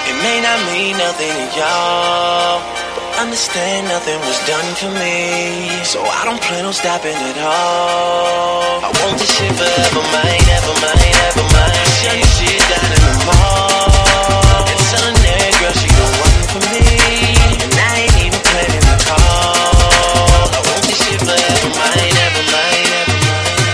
It may not mean nothing to y'all, but understand nothing was done for me. So I don't plan on stopping at all. I want this shit forever, mine, ever mine, ever mine. Shut your shit down in the mall and tell her that girl she the one for me. And I ain't even planning to call. I want this shit forever, mine, ever mine, ever mine.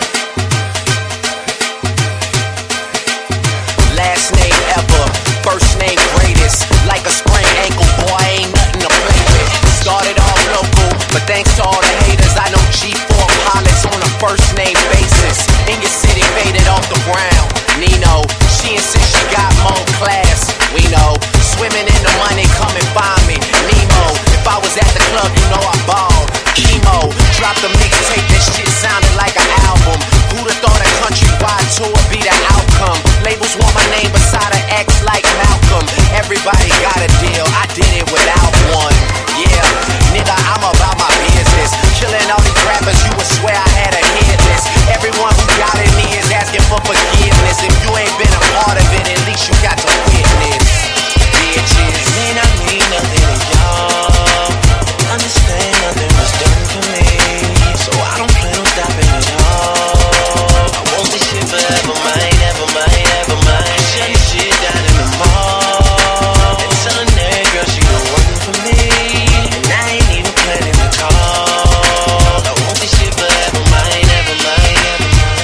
Last name ever, first name greatest. Like a sprained ankle, boy, ain't nothing to play with. Started off local, but thanks to all the haters, I know G4 pilots on a first name basis. In your city, faded off the ground. Nino, she insists she got more class. We know, swimming in the money, come and find me. Nemo, if I was at the club, you know I balled. Chemo, dropped a mixtape, that shit sounded like an album. Who'd have thought a countrywide tour be the outcome? Labels want my name beside an X like Malcolm. Everybody got a deal, I did it without one. Yeah, nigga, I'm about my business. Killing all these rappers, you would swear I had a hit list. Everyone who doubted me is asking for forgiveness. If you ain't been a part of it, at least you got to witness. Bitches. It may not mean nothing to y'all, understand nothing was done for me. So I don't plan on stopping at all. I want this shit forever, mine, ever mine, ever mine. Shut your shit down in the mall and tell her that girl she the one for me. And I ain't even planning to call. I want this shit forever, mine, ever mine, ever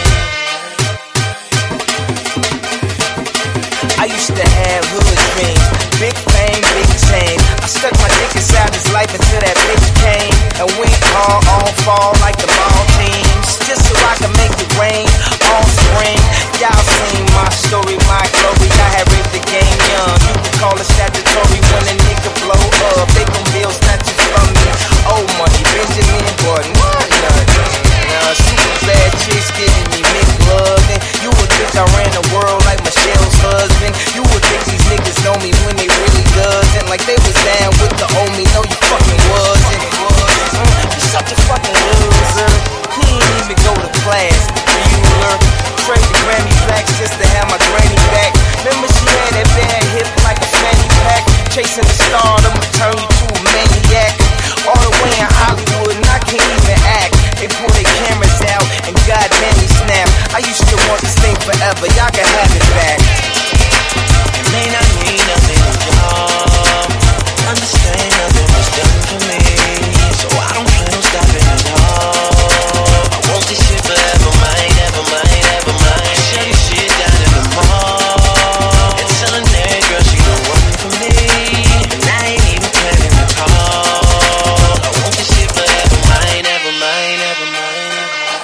mine. I used to have hood dreams, big fame, big chain. I stuck my dick inside his life until that bitch came and went hard on fall like the ball teams, just so I could make it rain all spring. Y'all seen my story, my glory. I had raped the game young. You could call it statutory when a nigga blow up. They gon' bill snatches from me. Old money, Benjamin Button, what nothing. Super bad chicks giving me mixed love. And you would think I ran the world like Michelle's husband. You would think these niggas know me when they really doesn't. Like they was down with the old me. No, you fucking wasn't. You're such a fucking loser. He ain't even go to class. Bueller. Trade the Grammy plaques just to have my granny back. Remember she had that bad hip like a fanny pack. Chasing the stardom would turn you to a maniac. All the way in Hollywood and I can't even act. They pull their cameras out and goddamn me snap. I used to want this thing forever. Y'all can have it back. It may not mean nothing to y'all, understand nothing was done for me. So I don't plan on stopping at all. I want this shit forever, mine, ever mine, ever mine. Shut your shit down in the mall and tell her that girl she the one for me. And I ain't even planning to call. I want this shit forever, mine, ever mine, ever mine.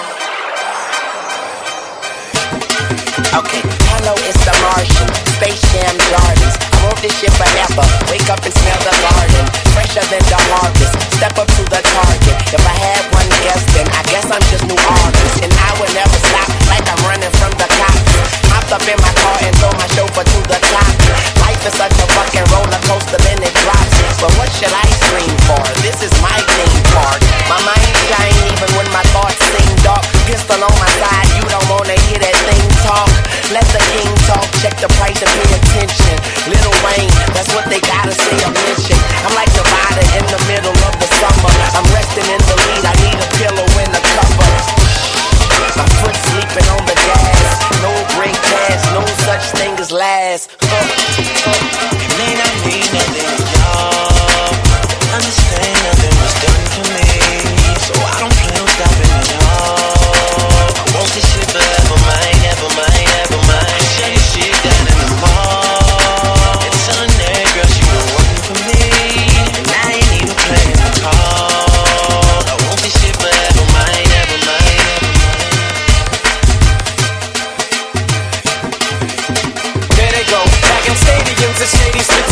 Okay, hello, it's the Martian. Space Jam Jordans. I want this shit forever. Wake up and smell the garden. Fresher than the harvest. Step up to the target. If I had one guess, then I guess I'm just New Orleans. And I would never stop like I'm running from the cops. Hopped up in my car and throw my chauffeur to the top. Life is such a fucking roller coaster, then it drops. But what should I scream for? This is my theme park. My mind shine even when my thoughts seem dark. Pistol on my side, you don't wanna hear that thing talk. Let the king talk, check the price and pay attention. Lil Wayne, that's what they gotta say, I'm mission. I'm like Nevada in the middle of the summer. I'm resting in the lead, I need a pillow in the cover. My foot sleeping on the gas. No break pass, no such thing as last. It may not mean nothing to y'all, understand nothing was done for me. So I don't plan on stopping at all. I want this shit forever, mine, ever mine, ever mine. Shut your shit down in the mall and tell her that girl she the one for me. And I ain't even planning to call. I want this shit forever, mine, ever mine, ever mine. There they go, back in stadiums, the shady spits